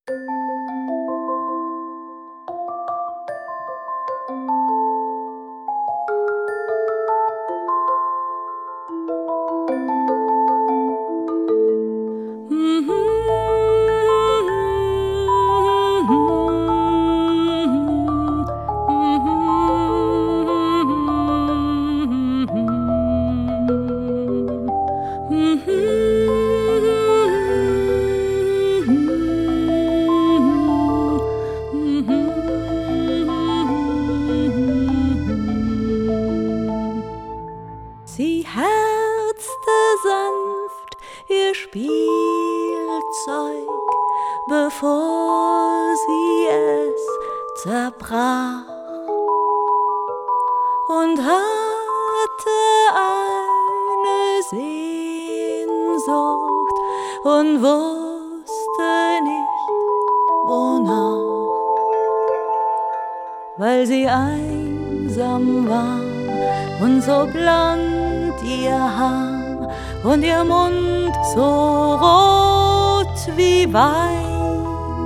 Sie herzte sanft ihr Spielzeug, bevor sie es zerbrach, und hatte eine Sehnsucht und wusste nicht, wonach, weil sie einsam war und so blond ihr Haar und ihr Mund so rot wie Wein.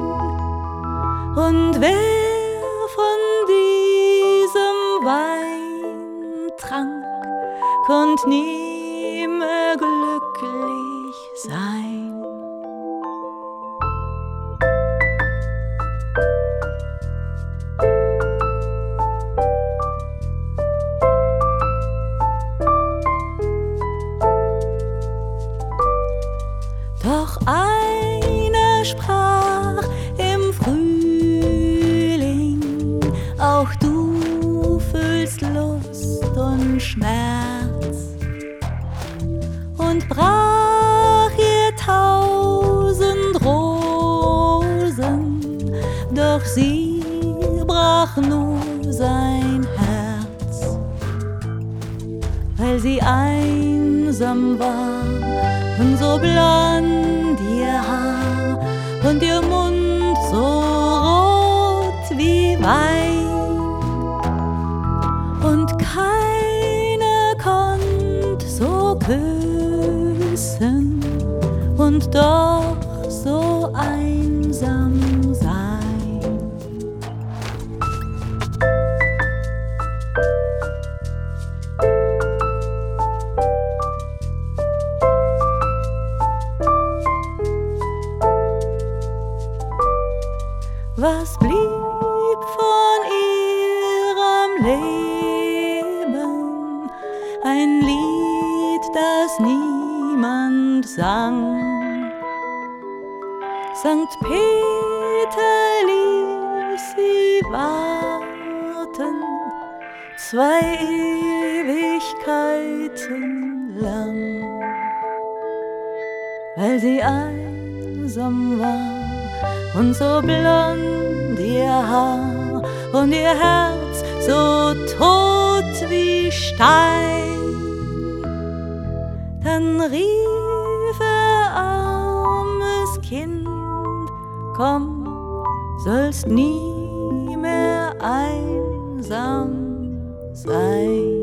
Und wer von diesem Wein trank, konnt nie mehr glücklich sein. Doch einer sprach im Frühling: Auch du fühlst Lust und Schmerz, und brach ihr 1000 Rosen, doch sie brach nur sein Herz, weil sie einsam war und so blond ihr Haar und ihr Mund so rot wie Wein. Und keiner konnt so küssen und doch so einsam sein. Was blieb von ihrem Leben? Ein Lied, das niemand sang. Sankt Peter ließ sie warten, 2 Ewigkeiten lang, weil sie einsam war und so blond ihr Haar und ihr Herz so tot wie Stein. Dann rief er: Armes Kind, komm, sollst nie mehr einsam sein.